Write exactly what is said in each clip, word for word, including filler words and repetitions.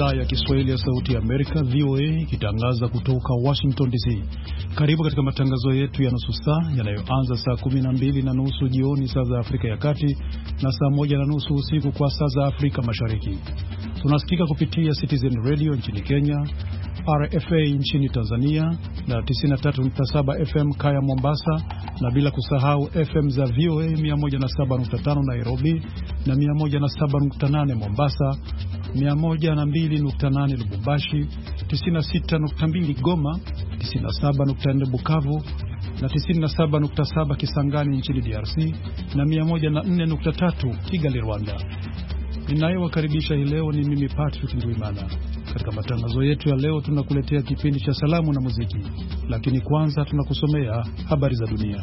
idhaa ya Kiswahili ya Sauti ya Amerika V O A ikitangaza kutoka Washington D C. Karibu katika matangazo yetu ya nusu saa yanayoanza saa kumi na mbili na nusu jioni saa za Afrika ya Kati na saa moja na nusu usiku kwa saa za Afrika Mashariki. Tunasikika kupitia Citizen Radio nchini Kenya, R F A nchini Tanzania na tisini na tatu nukta saba F M Kaya Mombasa, na bila kusahau F M za V O A mia moja na saba nukta tano Nairobi na mia moja na saba nukta nane Mombasa, mia moja na mbili nukta nane Lubumbashi, tisini na sita nukta mbili Goma, tisini na saba nukta nne Bukavu na tisini na saba nukta saba Kisangani nchini D R C na mia moja na nne nukta tatu Kigali Rwanda. Ninayewakaribisha hii leo ni mimi Patrick Ndwimana. Katika matangazo yetu ya leo tunakuletea kipindi cha salamu na muziki, lakini kwanza tunakusomea habari za dunia.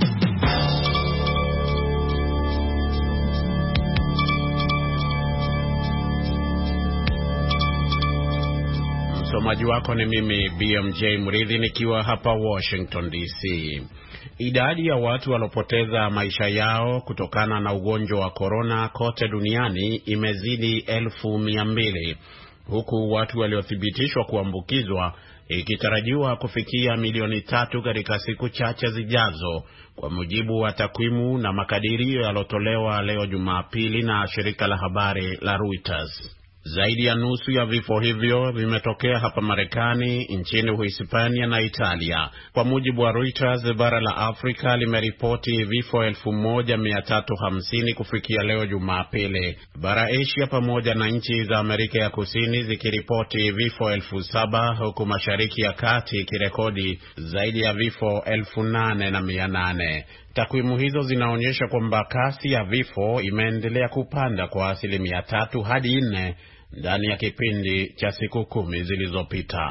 Msomaji wako ni mimi B M J Mridhi nikiwa hapa Washington D C. Idadi ya watu walopoteza maisha yao kutokana na ugonjwa wa corona kote duniani imezidi elfu mia mbili, huku watu waliothibitishwa kuambukizwa ikitarajiwa kufikia milioni tatu katika siku chache zijazo, kwa mujibu wa takwimu na makadirio yalotolewa leo Jumapili na shirika la habari la Reuters. Zaidi ya nusu ya vifo hivyo vimetokea hapa Marekani, nchini Uhispania na Italia. Kwa mujibu wa Reuters, bara la Afrika limeripoti vifo elfu moja mia tatu hamsini kufikia leo Jumapili. Bara Asia pamoja na nchi za Amerika ya Kusini zikiripoti vifo elfu saba, huku Mashariki ya Kati ikirekodi zaidi ya vifo elfu nane na mia nane. Takwimu hizo zinaonyesha kwamba kasi ya vifo imeendelea kupanda kwa asilimia tatu hadi nne ndani ya kipindi cha siku kumi zilizopita.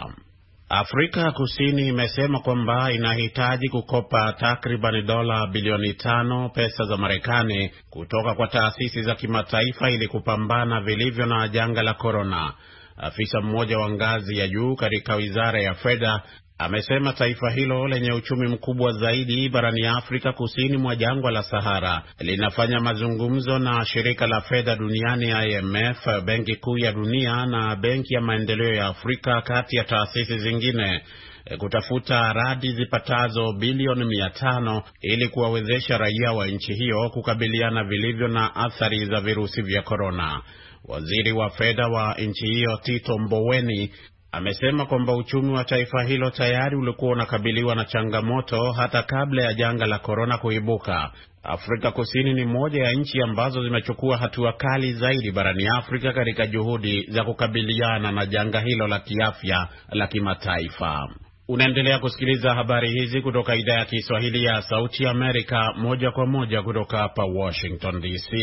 Afrika Kusini imesema kwamba inahitaji kukopa takriban dola bilioni tano pesa za Marekani kutoka kwa taasisi za kimataifa ili kupambana vilivyo na janga la corona. Afisa mmoja wa ngazi ya juu katika wizara ya fedha amesema taifa hilo lenye uchumi mkubwa zaidi barani Afrika kusini mwa jangwa la Sahara linafanya mazungumzo na shirika la fedha duniani I M F, Benki Kuu ya Dunia na Benki ya Maendeleo ya Afrika kati ya taasisi zingine kutafuta radi zipatazo bilioni mia tano ili kuwawezesha raia wa nchi hiyo kukabiliana vilivyo na athari za virusi vya corona. Waziri wa fedha wa nchi hiyo Tito Mboweni amesema kwamba uchumi wa taifa hilo tayari ulikuwa unakabiliwa na changamoto hata kabla ya janga la corona kuibuka. Afrika Kusini ni moja ya nchi ambazo zimechukua hatua kali zaidi barani Afrika katika juhudi za kukabiliana na janga hilo la kiafya la kimataifa. Unaendelea kusikiliza habari hizi kutoka idhaa ya Kiswahili ya Sauti ya Amerika moja kwa moja kutoka hapa Washington D C.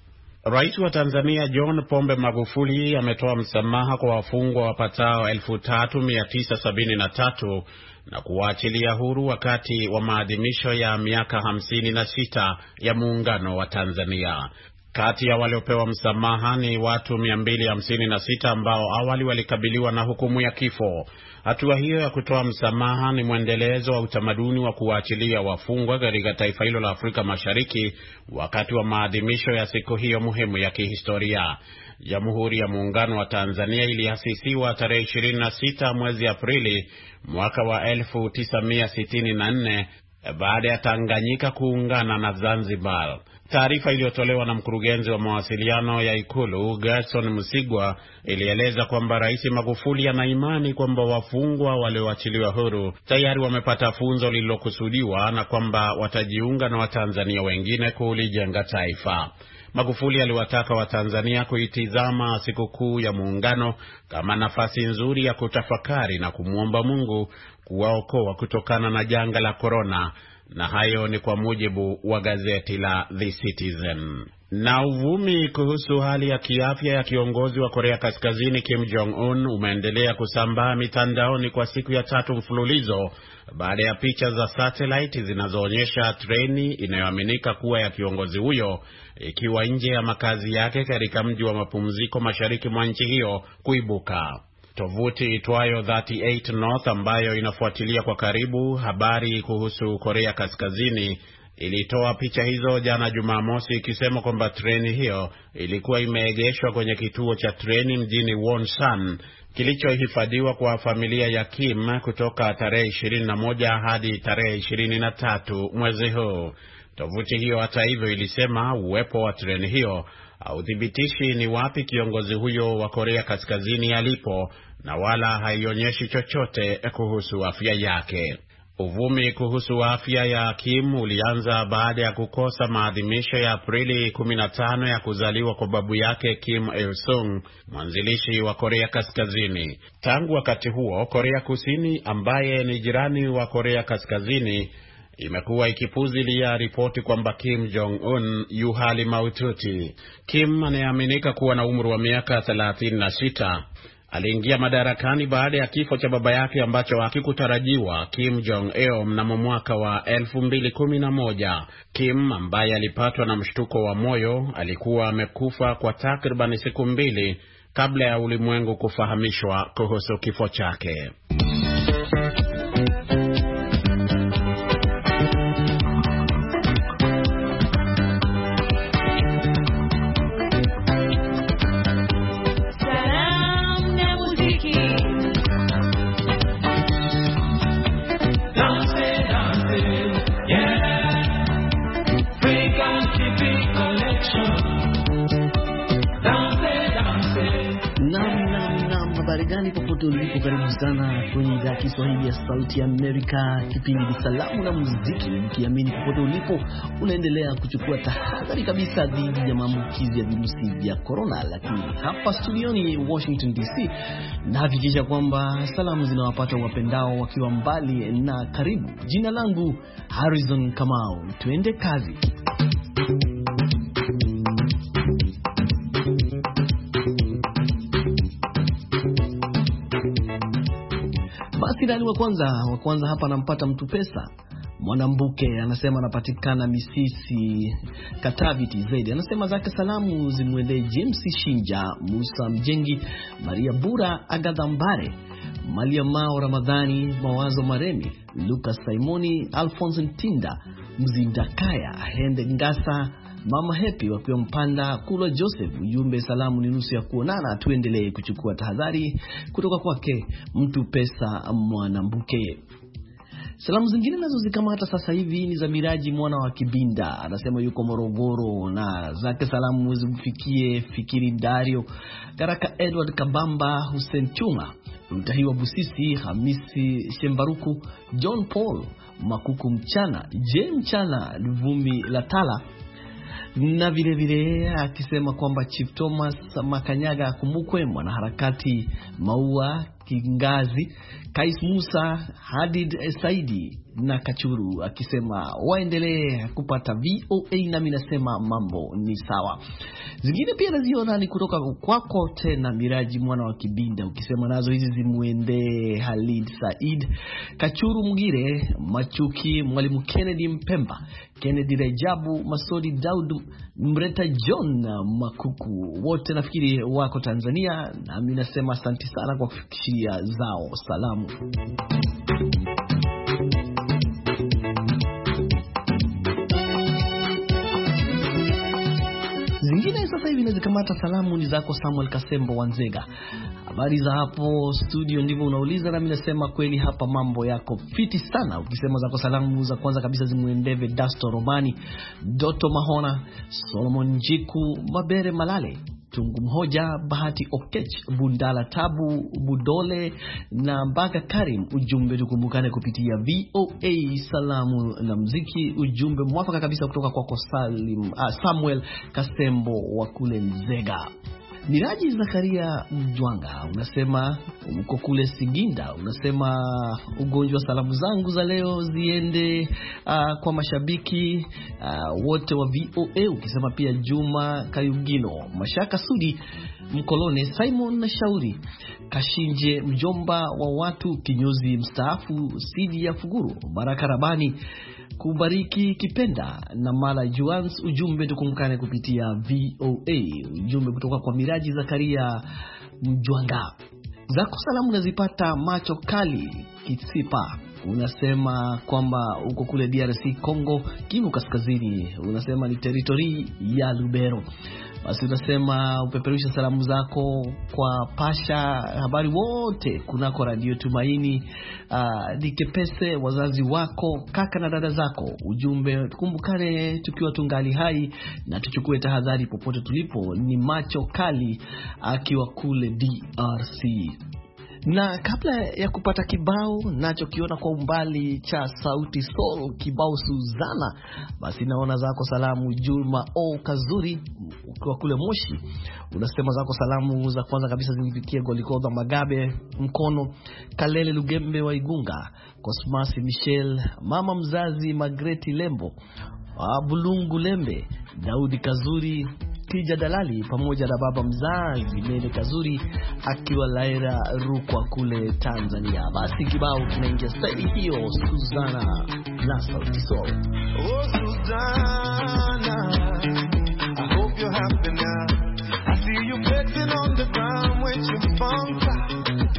Rais wa Tanzania John Pombe Magufuli ametoa msamaha kwa wafungwa wapatao elfu tatu mia tisa sabini na tatu na kuwaachilia huru wakati wa maadhimisho ya miaka hamsini na sita ya muungano wa Tanzania. Kati ya waliopewa msamaha ni watu mia mbili hamsini na sita ambao awali walikabiliwa na hukumu ya kifo. Hatua hiyo ya kutoa msamaha ni mwendelezo wa utamaduni wa kuwaachilia wafungwa katika taifa hilo la Afrika Mashariki wakati wa maadhimisho ya siku hiyo muhimu ya kihistoria. Jamhuri ya Muungano wa Tanzania iliasisiwa tarehe ishirini na sita mwezi Aprili mwaka wa elfu tisa mia sitini na nne baada ya Tanganyika kuungana na Zanzibar. Taarifa iliyotolewa na mkurugenzi wa mawasiliano ya Ikulu Gerson Msigwa ilieleza kwamba Rais Magufuli ana imani kwamba wafungwa walioachiliwa huru tayari wamepata funzo lililokusudiwa na kwamba watajiunga na Watanzania wengine kulijenga taifa. Magufuli aliwataka Watanzania kuitizama sikukuu ya Muungano kama nafasi nzuri ya kutafakari na kumwomba Mungu kuwaokoa kutokana na janga la corona, na hayo ni kwa mujibu wa gazeti la The Citizen. Na uvumi kuhusu hali ya kiafya ya kiongozi wa Korea Kaskazini Kim Jong-un umeendelea kusambaa mitandaoni kwa siku ya tatu mfululizo baada ya picha za satellite zinazoonyesha treni inayoaminika kuwa ya kiongozi huyo ikiwa nje ya makazi yake katika mji wa mapumziko mashariki mwa nchi hiyo kuibuka. Tovuti itwayo thirty eight North ambayo inafuatilia kwa karibu habari kuhusu Korea Kaskazini ilitoa picha hizo jana Jumamosi ikisema kwamba treni hiyo ilikuwa imeegeshwa kwenye kituo cha treni mjini Wonsan kilichohifadhiwa kwa familia ya Kim kutoka tarehe ishirini na moja hadi tarehe ishirini na tatu mwezi huu. Tovuti hiyo hata hivyo ilisema uwepo wa treni hiyo haudhibitishi ni wapi kiongozi huyo wa Korea Kaskazini alipo na wala haionyeshi chochote kuhusu afya yake. Uvumi kuhusu afya ya Kim ulianza baada ya kukosa maadhimisho ya Aprili kumi na tano ya kuzaliwa kwa babu yake Kim Il-sung, mwanzilishi wa Korea Kaskazini. Tangu wakati huo, Korea Kusini ambaye ni jirani wa Korea Kaskazini imekuwa ikipuzilia ripoti kwamba Kim Jong-un yu hali mahututi. Kim anayeaminika kuwa na umri wa miaka thelathini na sita aliingia madarakani baada ya kifo cha baba yake ambacho hakikutarajiwa, Kim Jong-il, mnamo mwaka wa elfu mbili kumi na moja. Kim ambaye alipatwa na mshtuko wa moyo alikuwa amekufa kwa takriban siku mbili kabla ya ulimwengu kufahamishwa kuhusu kifo chake. Popote ulipo, karibu sana kwenye idhaa ya Kiswahili ya Sauti ya Amerika. Kipindi ni Salamu na Muziki, nikiamini popote ulipo unaendelea kuchukua tahadhari kabisa dhidi ya maambukizi ya virusi vya corona. Lakini hapa studioni Washington D C nahakikisha kwamba salamu zinawapata wapendao wakiwa mbali na karibu. Jina langu Harrison Kamau, tuende kazi. Basi wa kwanza wa kwanza hapa nampata Mtu Pesa Mwanambuke, anasema anapatikana Misisi Katavi T Z. Anasema zake salamu zimwendee James Shinja, Musa Mjengi, Maria Bura, Agatha Mbare, Malia Mao, Ramadhani Mawazo Maremi, Lucas Simoni, Alphonse Ntinda, Mzindakaya, Hende Ngasa, Mama Happy wakiwa Mpanda, Kulwa Joseph. Ujumbe, salamu ni nusu ya kuonana, tuendelee kuchukua tahadhari. Kutoka kwake Mtu Pesa Mwanambuke. Salamu zingine nazo zikamata sasa hivi ni za Miraji Mwana wa Kibinda, anasema yuko Morogoro, na zake salamu zimfikie Fikiri Dario, Karaka Edward Kabamba, Hussein Chuma, Mtahiwa Busisi, Hamisi Shembaruku, John Paul Makuku Mchana, J Mchana, Luvumi Latala, na vile vile akisema kwamba Chief Thomas Makanyaga akumbukwe, mwanaharakati Maua Kingazi, Kais Musa, Hadid Saidi na Kachuru, akisema waendelee kupata V O A, na mimi nasema mambo ni sawa. Zingine pia naziona ni kutoka kwako tena Miraji Mwana wa Kibinda, ukisema nazo hizi zimuende Halid Said, Kachuru Mugire, Machuki, Mwalimu Kennedy Mpemba, Kennedy Rejabu, Masodi Daud, Mreta John Makuku, wote nafikiri wako Tanzania, na mimi nasema asante sana kwa kufikishia zao salamu. Zingine sasa hivi nazikamata salamu ni zako Samuel Kasembo Wanzega. Habari za hapo studio, ndivyo unauliza, na mimi nasema kweli hapa mambo yako fiti sana. Ukisema zako salamu za kwanza kabisa zimuendeve Dasto Romani, Doto Mahona, Solomon Njiku, Mabere Malale, Tungu Mhoja, Bahati Okech, Bundala Tabu, Budole na Mbaga Karim. Ujumbe, tukumbukane kupitia V O A salamu na muziki. Ujumbe mwafaka kabisa kutoka kwako Salim, uh, Samuel Kasembo wa kule Nzega. Miraji Zakaria Mjwanga, unasema uko kule Siginda, unasema ugonjwa, salamu zangu za leo ziende uh, kwa mashabiki uh, wote wa V O A, ukisema pia Juma Kayugino, Mashaka Sudi, Mkolone Simon na Shauri Kashinje, mjomba wa watu, kinyozi mstaafu Sidi ya Fuguru, Baraka Rabani, Kubariki Kipenda na Mala Juans. Ujumbe, tukumkane kupitia V O A. Ujumbe kutoka kwa Miraji Zakaria Mjwanga. Zako salamu nazipata Macho Kali Kisipa, unasema kwamba uko kule D R C Congo, Kivu Kaskazini, unasema ni territory ya Lubero. Basi unasema upeperusha salamu zako kwa pasha habari wote kunako Radio Tumaini, uh, Dikepese, wazazi wako, kaka na dada zako. Ujumbe, tukumbukane tukiwa tungali hai na tuchukue tahadhari popote tulipo. Ni Macho Kali akiwa kule D R C. Na kabla ya kupata kibao nacho kiona kwa umbali cha Sauti Sol, kibao Suzana, basi naona zako salamu Juma O Kazuri ukiwa kule Moshi. Unasema zako salamu za kwanza kabisa zinifikie Golikodha Magabe Mkono, Kalele Lugembe wa Igunga, Cosmas Michel, mama mzazi Magreti Lembo, Bulungu Lembe, Daudi Kazuri, Tija Dalali pamoja na baba mzazi Mele Kazuri akiwa Laira Rukwa kule Tanzania. Basi kibao kinaingia staili hiyo, Suzana na Sauti Sol. Oh Suzana, I hope you're happy now. I see you getting on the ground with your bumper.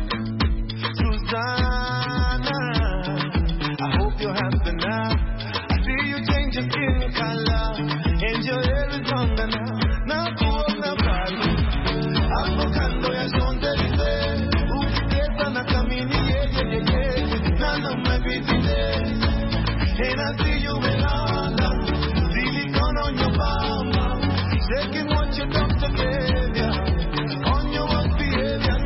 Suzana, I hope you're happy now. I see you change your skin color and your hair is longer now. Nakuona bali hapo kando ya Champs-Elysees, ukiteta na kamini yeye yeye nana mabitile. And I see you in London, silicone on your palm, taking what your doctor gave ya, on your work behavior.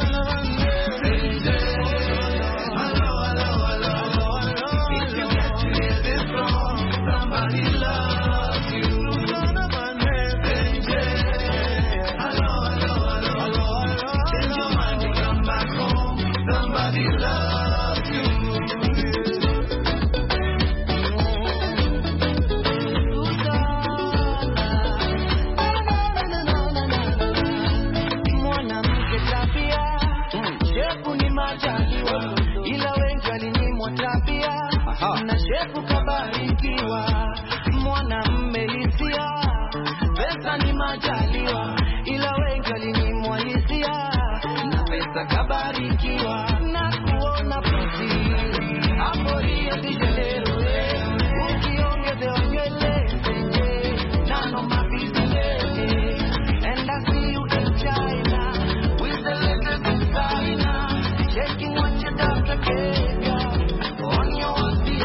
Hello, hello, hello, hello. If you get to hear this song, somebody loves you. Na shefu kabarikiwa, mwanamume hisia, pesa ni majaliwa, ila wengi walinyimwa hisia, na pesa kabarikiwa, na kuona pasiri, hapo hiyo dijelero, ukiongezewa nywele, nano mabizile, and I see you in China, with the little designer, shaking what your doctor gave ya, on your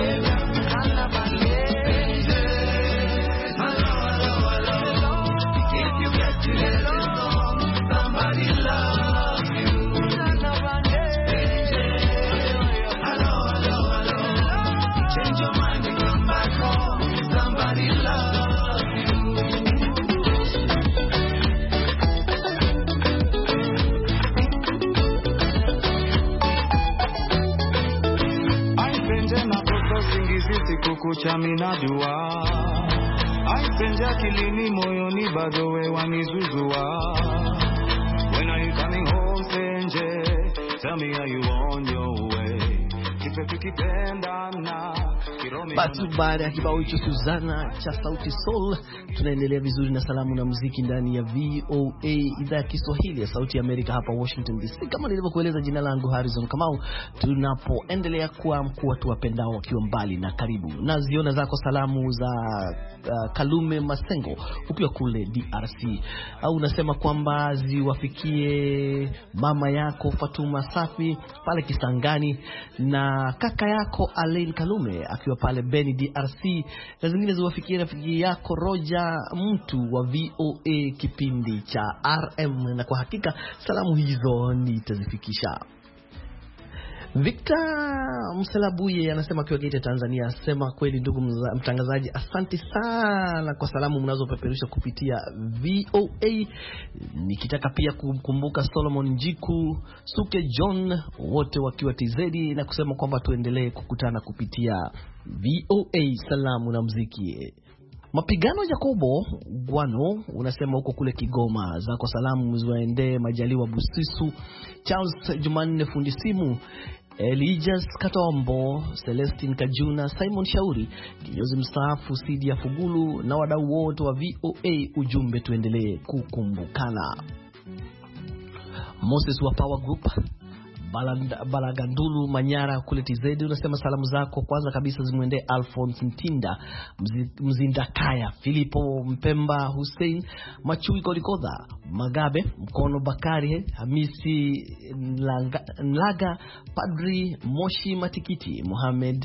kukucha minadua, aipenja akilini moyoni bado we wanizuzua. When are you coming home Senje? Tell me are you on your way? Kipe tukipendana. Basi baada ya kibao hicho Suzana cha Sauti Sol, tunaendelea vizuri na salamu na muziki ndani ya V O A idhaa ya Kiswahili ya Sauti ya Amerika hapa Washington D C. Kama nilivyokueleza, jina langu Harrison Kamau, tunapoendelea kuwa mkuu watu wapendao wakiwa mbali na karibu. Na ziona zako salamu za uh, Kalume Masengo ukiwa kule D R C. Au unasema kwamba ziwafikie mama yako Fatuma Safi pale Kisangani, na kaka yako Alain Kalume akiwa pale Beni D R C, na zingine ziwafikie rafiki yako Roja Mtu wa V O A kipindi cha R M, na kwa hakika salamu hizo nitazifikisha. Victor Mselabuye anasema kwa Geita Tanzania, asema kweli ndugu mtangazaji, asante sana kwa salamu mnazopeperusha kupitia V O A. Nikitaka pia kukumbuka Solomon Njiku, Suke John, wote wakiwa T Z, na kusema kwamba tuendelee kukutana kupitia V O A salamu na muziki. Mapigano Jacobo Gwano unasema huko kule Kigoma, zako salamu ziwaendee Majaliwa Busisu, Charles Jumanne Fundisimu, Elijas Katombo, Celestine Kajuna, Simon Shauri, kinyozi mstaafu Sidia Fugulu na wadau wote wa V O A. Ujumbe tuendelee kukumbukana. Moses wa Power Group, Balagandulu Manyara kule T Z. Unasema salamu zako kwanza kabisa zimwendee Alphonse Ntinda, Mzindakaya, Filipo Mpemba, Hussein Machui Kolikodha, Magabe Mkono, Bakari Hamisi Nlaga, Nlaga, Padri Moshi Matikiti, Mohamed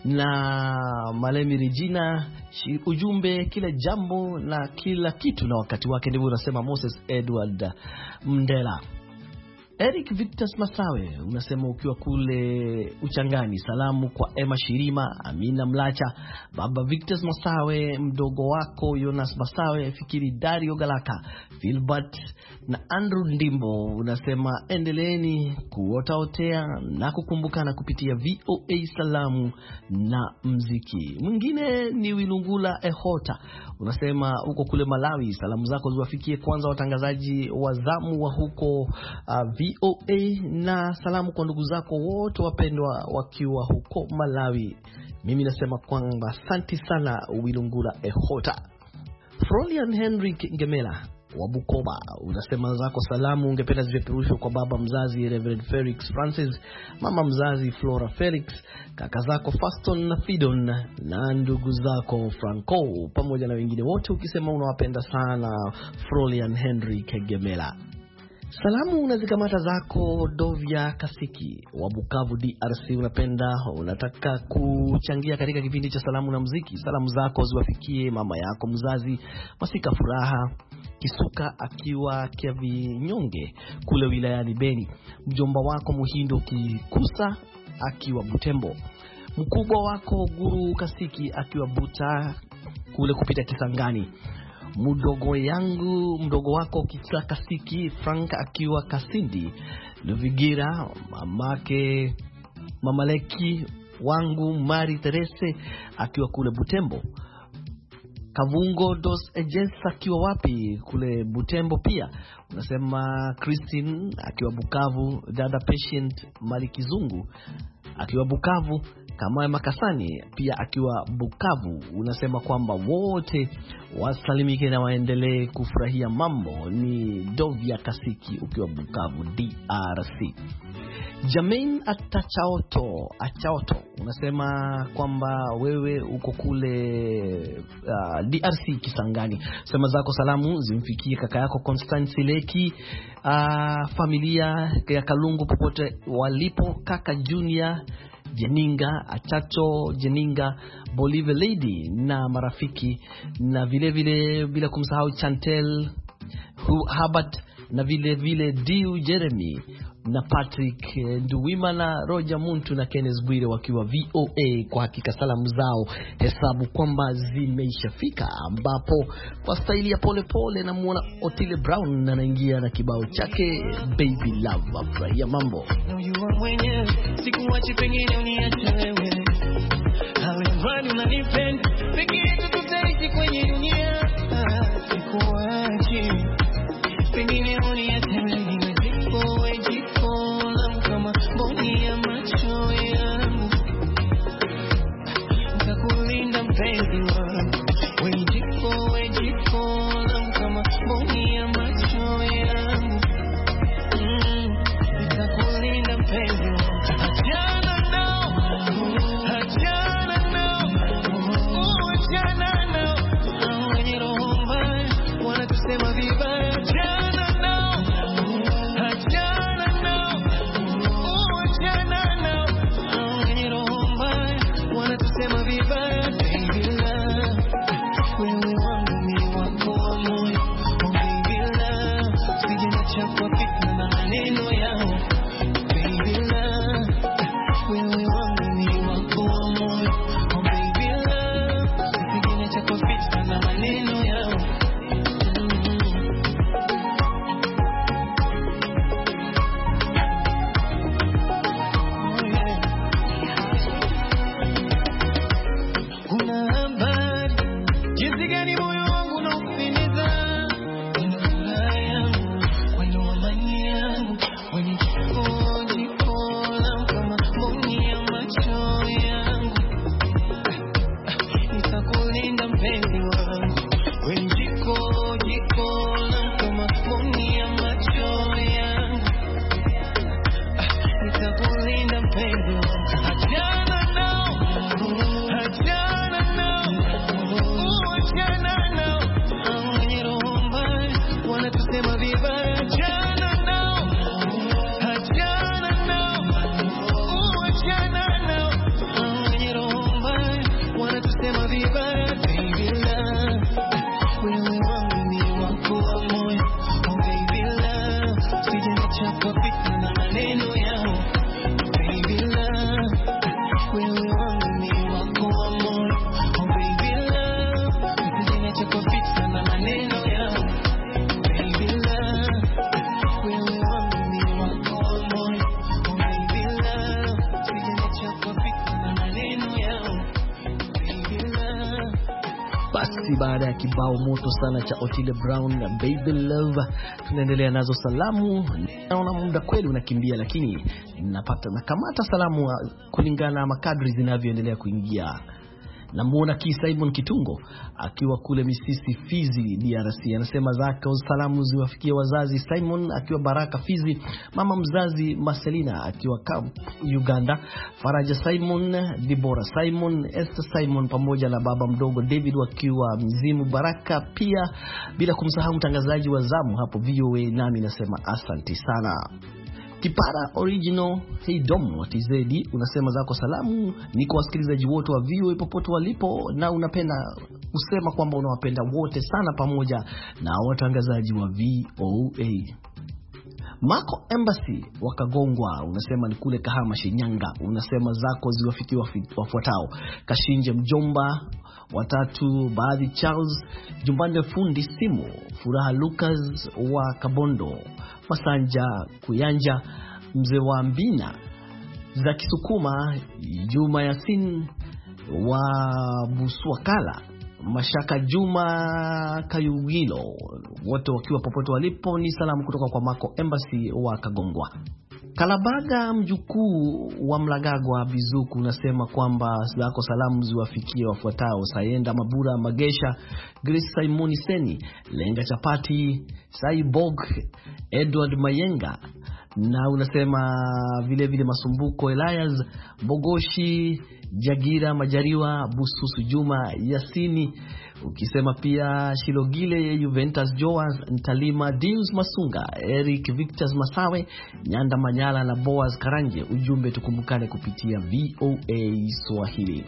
na Malemi Regina. Ujumbe kila jambo na kila kitu na wakati wake, ndivyo unasema Moses Edward Mndela. Eric Victor Masawe unasema ukiwa kule Uchangani, salamu kwa Emma Shirima, Amina Mlacha, Baba Victor Masawe, mdogo wako Jonas Masawe, Fikiri Dario Galaka, Philbert na Andrew Ndimbo. Unasema endeleeni kuotaotea na kukumbukana kupitia V O A salamu na mziki. Mwingine ni Wilungula Ehota, unasema uko kule Malawi, salamu zako ziwafikie kwanza watangazaji wa zamu wa huko uh, V O A na salamu kwa ndugu zako wote wapendwa wakiwa huko Malawi. Mimi nasema kwamba asante sana Wilungula Ehota. Frolian Henry Ngemela wa Bukoba, unasema zako salamu ungependa zipeperushwe kwa baba mzazi Reverend Felix Francis, mama mzazi Flora Felix, kaka zako Faston na Fidon na ndugu zako Franco pamoja na wengine wote, ukisema unawapenda sana Frolian Henry Ngemela. Salamu unazikamata zako Dovia Kasiki wa Bukavu D R C, unapenda unataka kuchangia katika kipindi cha salamu na muziki. Salamu zako ziwafikie mama yako mzazi Masika Furaha Kisuka akiwa Kiavinyonge kule wilayani Beni, mjomba wako Muhindo Kikusa akiwa Butembo, mkubwa wako Guru Kasiki akiwa Buta kule kupita Kisangani, mdogo yangu mdogo wako Kisaka Kasiki Frank akiwa Kasindi Luvigira, mamake mamaleki wangu Mari Terese akiwa kule Butembo, Kavungo Dos Ejes akiwa wapi kule Butembo pia. Unasema Christine akiwa Bukavu, dada Patient Malikizungu akiwa Bukavu, kama Makasani pia akiwa Bukavu. Unasema kwamba wote wasalimike na waendelee kufurahia mambo. Ni Dovia Kasiki ukiwa Bukavu D R C. Jamain Atachaoto Achaoto unasema kwamba wewe uko kule uh, D R C Kisangani. Sema zako salamu zimfikie kaka yako Constance Leki, uh, familia ya Kalungu popote walipo, kaka Junior Jeninga, Achacho Jeninga, Bolive Lady na marafiki, na vile vile bila kumsahau Chantel Habat na vile vile Diu Jeremy na Patrick Nduwima na Roger Muntu na Kenneth Bwire wakiwa V O A. Kwa hakika salamu zao hesabu kwamba zimeishafika, ambapo kwa staili ya pole pole na muona Otile Brown anaingia na kibao chake Baby Love. Afurahia mambo. Sikuwachi pengine uniache wewe, hawezani unanipenda pengine tutaishi kwenye dunia. Sikuwachi pengine uniache wewe, jiko we jiko langu kama mboni ya macho yangu, nitakulinda mpenzi wangu. We jiko we jiko langu kama mboni ya macho yangu, mm, nitakulinda mpenzi wangu. Achana nao, achana nao, Basi baada ya kibao moto sana cha Otile Brown na Baby Love, tunaendelea nazo salamu. Naona muda kweli unakimbia, lakini napata na kamata salamu kulingana na makadri zinavyoendelea kuingia. Namuona Ki Simon Kitungo akiwa kule Misisi Fizi D R C, anasema zake salamu ziwafikie wazazi Simon akiwa Baraka Fizi, mama mzazi Marcelina akiwa Camp Uganda, Faraja Simon, Dibora Simon, Esther Simon pamoja na baba mdogo David wakiwa Mzimu Baraka, pia bila kumsahau mtangazaji wa zamu hapo V O A. Nami nasema asante sana. Kipara Original Hey Dom wa T Z D unasema zako salamu ni kwa wasikilizaji wote wa V O A popote walipo, na unapenda kusema kwamba unawapenda wote sana pamoja na watangazaji wa V O A. Marco Embassy wakagongwa unasema ni kule Kahama Shinyanga, unasema zako ziwafikie wafuatao: Kashinje mjomba watatu, baadhi Charles Jumbande fundi simu, Furaha Lucas wa Kabondo, Masanja Kuyanja, mzee wa Mbina za Kisukuma, Juma Yasin wa Buswakala, Mashaka Juma Kayugilo, wote wakiwa popote walipo. Ni salamu kutoka kwa Marco Embassy wa Kagongwa. Kalabaga mjukuu wa Mlagagwa Bizuku unasema kwamba zako salamu ziwafikie wafuatao: Sayenda Mabura Magesha, Grace Simoni Seni, Lenga Chapati, Saibog, Edward Mayenga, na unasema vile vile Masumbuko Elias, Bogoshi, Jagira Majariwa, Bususu Juma Yasini, ukisema pia Shilogile Juventus Joas, Ntalima Deus Masunga, Eric Victor Masawe, Nyanda Manyala na Boaz Karanje. Ujumbe tukumbukane kupitia V O A Swahili.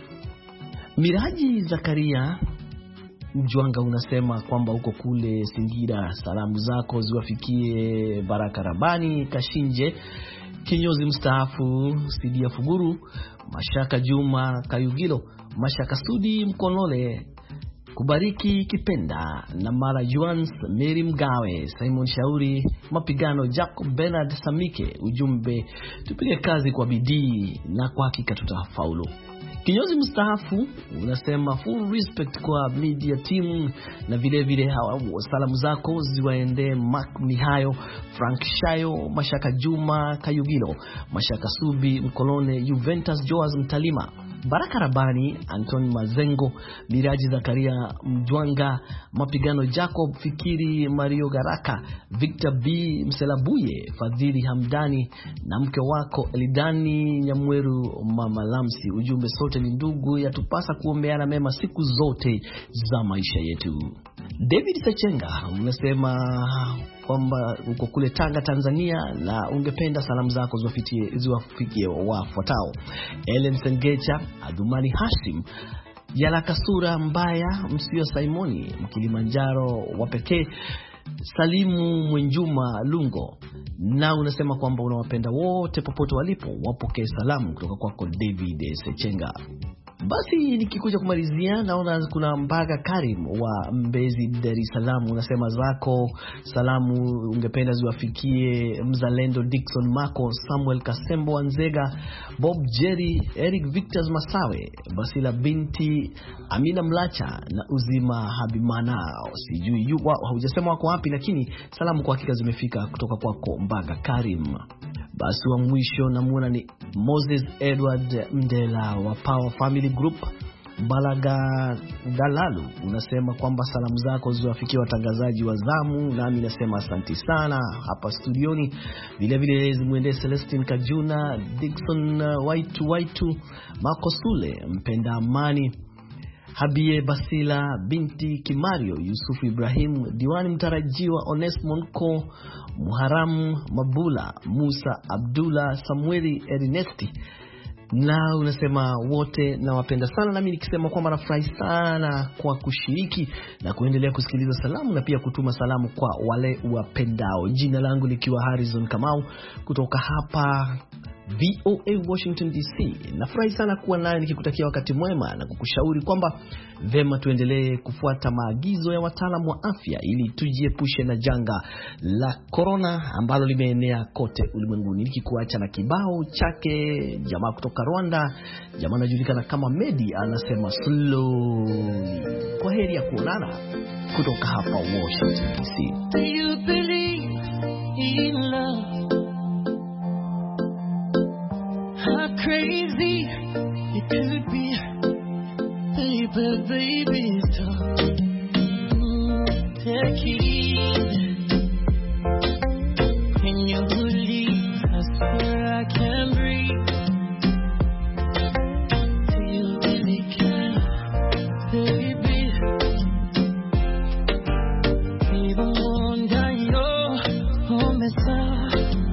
Miraji Zakaria Mjwanga unasema kwamba uko kule Singida, salamu zako ziwafikie Baraka Rabani, Kashinje kinyozi mstaafu, Sidia Fuguru, Mashaka Juma Kayugilo, Mashaka Sudi Mkonole, Kubariki Kipenda na Mara Juans, Mary Mgawe, Simon Shauri, Mapigano, Jacob Bernard Samike. Ujumbe tupige kazi kwa bidii na kwa hakika tutafaulu. Kinyozi mstaafu unasema full respect kwa media team, na vile vile hawa salamu zako ziwaende Mark Mihayo, Frank Shayo, Mashaka Juma Kayugilo, Mashaka Subi Mkolone, Juventus Joas Mtalima, Baraka Rabani, Anton Mazengo, Miraji Zakaria Mjwanga, Mapigano Jacob Fikiri, Mario Garaka, Victor B Mselabuye, Fadhili Hamdani na mke wako Elidani Nyamweru, Mama Lamsi. Ujumbe sote ni ndugu, yatupasa kuombeana mema siku zote za maisha yetu. David Sechenga unasema kwamba uko kule Tanga Tanzania, na ungependa salamu zako ziwafikie ziwafikie wafuatao: Ellen Sengecha, Adumani Hashim, Yala Kasura Mbaya, Msio Simoni Mkilimanjaro wa pekee, Salimu Mwenjuma Lungo. Na unasema kwamba unawapenda wote popote walipo, wapokee salamu kutoka kwako David Sechenga. Basi nikikuja kumalizia, naona kuna Mbaga Karim wa Mbezi Dar es Salaam, unasema zako salamu ungependa ziwafikie Mzalendo Dickson Mako, Samuel Kasembo Wanzega, Bob Jerry, Eric Victor Masawe, Basila binti Amina Mlacha na Uzima Habimana. Sijui yuko hujasema wako wapi, lakini salamu kwa hakika zimefika kutoka kwako Mbaga Karim. Basi wa mwisho namuona ni Moses Edward Mdela wa Power Family Group Balaga Dalalu, unasema kwamba salamu zako ziwafikie watangazaji wa zamu, nami nasema asante sana hapa studioni. Vile vile zimuende Celestine Kajuna, Dickson Waitu Waitu, Marco Sule, Mpenda Amani, Habie Basila binti Kimario, Yusufu Ibrahim, Diwani mtarajiwa Onesmo Nko, Muharamu Mabula, Musa Abdullah, Samueli Ernesti. Na unasema wote na wapenda sana, nami nikisema kwamba nafurahi sana kwa kushiriki na kuendelea kusikiliza salamu na pia kutuma salamu kwa wale wapendao. Jina langu likiwa Harrison Kamau kutoka hapa V O A Washington D C. Nafurahi sana kuwa naye nikikutakia wakati mwema na kukushauri kwamba vema tuendelee kufuata maagizo ya wataalamu wa afya ili tujiepushe na janga la corona ambalo limeenea kote ulimwenguni. Nikikuacha na kibao chake jamaa kutoka Rwanda, jamaa anajulikana kama Medi, anasema slowly. Kwa heri ya kuonana kutoka hapa Washington D C. Do you believe in love? How crazy it could be, baby, baby, stop. Take it easy. Can you believe? I swear I can breathe. Do you really care, baby? Even wonder your home is up.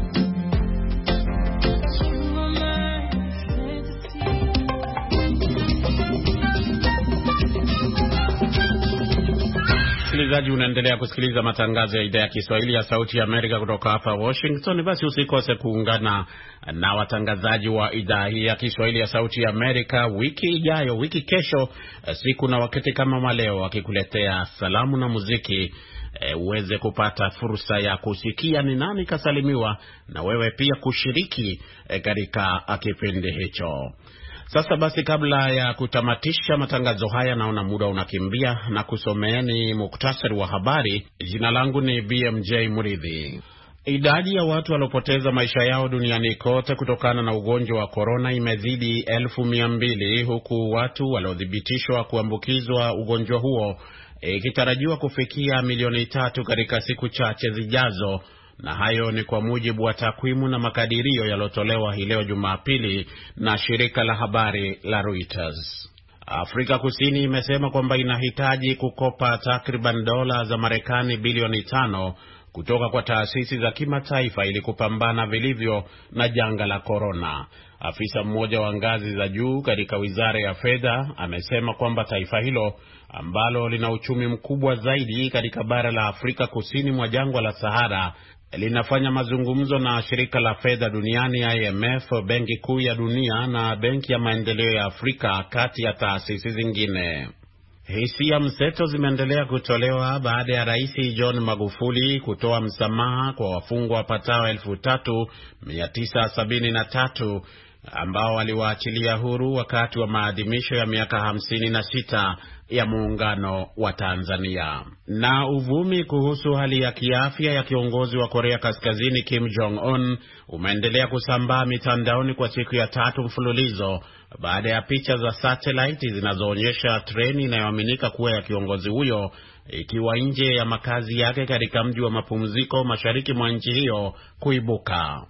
Msikilizaji, unaendelea kusikiliza matangazo ya idhaa ya Kiswahili ya Sauti ya Amerika kutoka hapa Washington. Basi usikose kuungana na watangazaji wa idhaa hii ya Kiswahili ya Sauti ya Amerika wiki ijayo, wiki kesho, siku na wakati kama maleo, wakikuletea salamu na muziki. E, uweze kupata fursa ya kusikia ni nani kasalimiwa na wewe pia kushiriki e, katika kipindi hicho. Sasa basi, kabla ya kutamatisha matangazo haya, naona muda unakimbia, na kusomeeni muktasari wa habari. Jina langu ni B M J Muridhi. Idadi ya watu waliopoteza maisha yao duniani kote kutokana na ugonjwa wa corona imezidi elfu mia mbili, huku watu waliothibitishwa kuambukizwa ugonjwa huo ikitarajiwa e, kufikia milioni tatu katika siku chache zijazo. Na hayo ni kwa mujibu wa takwimu na makadirio yalotolewa hii leo Jumapili na shirika la habari la Reuters. Afrika Kusini imesema kwamba inahitaji kukopa takriban dola za Marekani bilioni tano kutoka kwa taasisi za kimataifa ili kupambana vilivyo na janga la corona. Afisa mmoja wa ngazi za juu katika Wizara ya Fedha amesema kwamba taifa hilo ambalo lina uchumi mkubwa zaidi katika bara la Afrika kusini mwa jangwa la Sahara linafanya mazungumzo na shirika la fedha duniani I M F, Benki Kuu ya Dunia na Benki ya Maendeleo ya Afrika, kati ya taasisi zingine. Hisia mseto zimeendelea kutolewa baada ya Rais John Magufuli kutoa msamaha kwa wafungwa wapatao elfu tatu mia tisa sabini na tatu ambao waliwaachilia huru wakati wa maadhimisho ya miaka hamsini na sita ya muungano wa Tanzania. Na uvumi kuhusu hali ya kiafya ya kiongozi wa Korea Kaskazini Kim Jong-un umeendelea kusambaa mitandaoni kwa siku ya tatu mfululizo baada ya picha za satellite zinazoonyesha treni inayoaminika kuwa ya kiongozi huyo ikiwa nje ya makazi yake katika mji wa mapumziko mashariki mwa nchi hiyo kuibuka.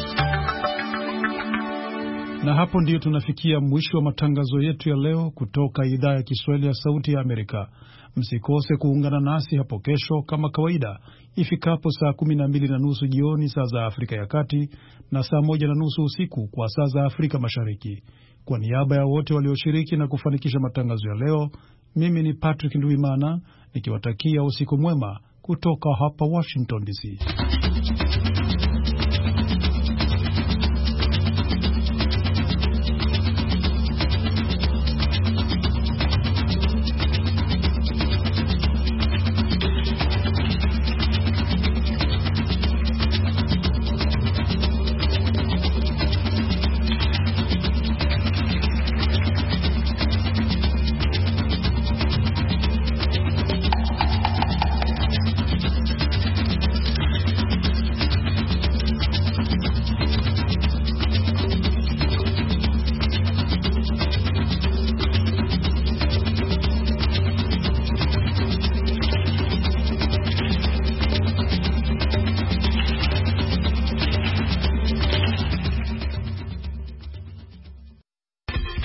Na hapo ndiyo tunafikia mwisho wa matangazo yetu ya leo kutoka idhaa ya Kiswahili ya Sauti ya Amerika. Msikose kuungana nasi hapo kesho kama kawaida ifikapo saa kumi na mbili na nusu jioni saa za Afrika ya Kati na saa moja na nusu usiku kwa saa za Afrika Mashariki. Kwa niaba ya wote walioshiriki na kufanikisha matangazo ya leo, mimi ni Patrick Nduimana nikiwatakia usiku mwema kutoka hapa Washington D C.